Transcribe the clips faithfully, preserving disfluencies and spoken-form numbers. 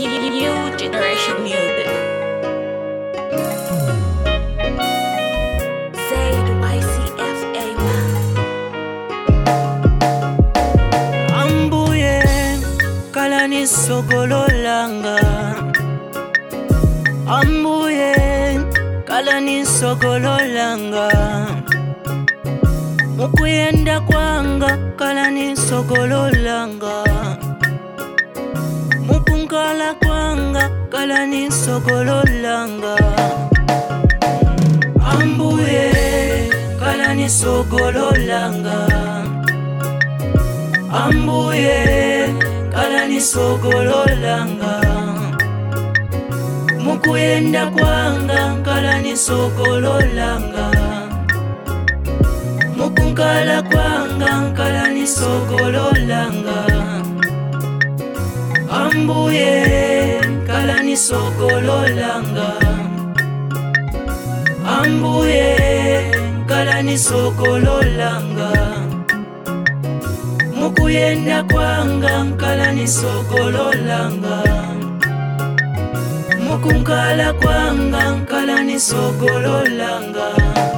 New generation music. Zaid Y C F A. Ambuye kalani sogololanga, Ambuye kalani sogololanga, mukuyenda kwanga kalani sogololanga, mukunkala kwanga kalani sogololanga. Ambuye kalani sogololanga, Ambuye kalani sogololanga, mukuyenda kwanga kalani sogololanga, mukunkala kwanga kalani sogololanga. Ambuye kalani sogololanga, Ambuye kalani sogololanga, mukuyenda kwanga kalani sogololanga, mukunkala kwanga kalani sogololanga.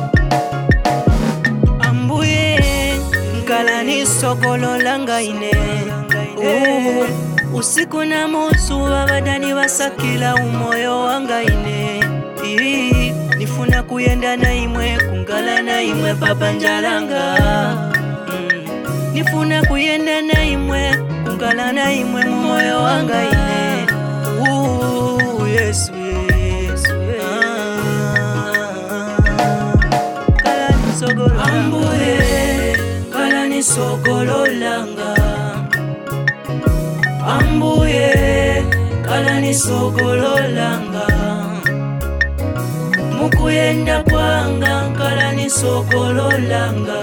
Ambuye kalani sogololanga ine, uh, usiku na musuba badani basakila umoyo wanga ine. Ii, nifuna kuyenda na imwe kungala na imwe papanjalanga. mm. Nifuna kuyenda na imwe kungala na imwe mumoyo wanga ine. uh, Yesu Yesu ah. Kalani sogololanga, Ambuye kalani sogololanga, Ambuye kalani sogololanga, mukuyenda kwanga kalani sogololanga,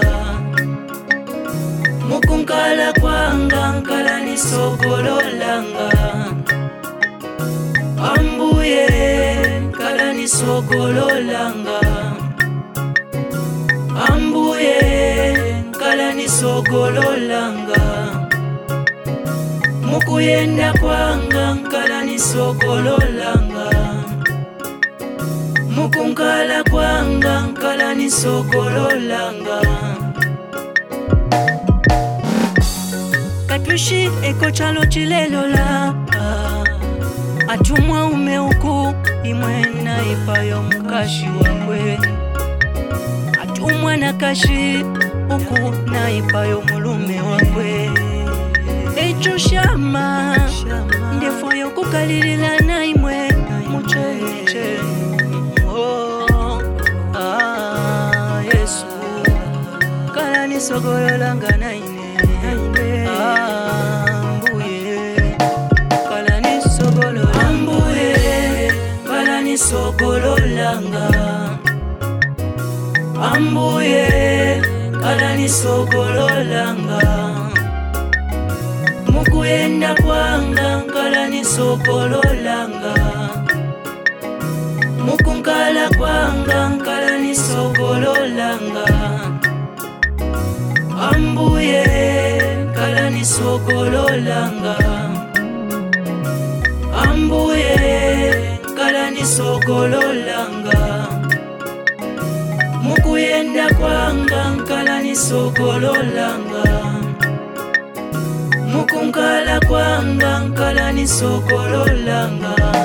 mukunkala kwanga kalani sogololanga. Ambuye kalani sogololanga, Ambuye kalani sogololanga, mukuyenda kwanga kalani sogololanga, mukunkala kwanga kalani sogololanga. Katushi eko chalo chilelola, atumwa umeuku imwe na ipayo mukashi wakwe, atumwa na kashi uku na ipayo mulume wakwe. Echo shama ndefo yokukalilila na imwe mucheche. Oh, ah, Yesu kalani sogololanga na ine. Ambuye kalani sogololanga, Ambuye kalani sogololanga, Ambuye kalani sogololanga, mukuyenda kwanga kalani sogololanga, mukunkala kwanga kalani sogololanga. Ambuye kalani sogololanga, Ambuye kalani sogololanga, mukuyenda kwanga kalani sogololanga, mukunkala kwanga kalani sogololanga.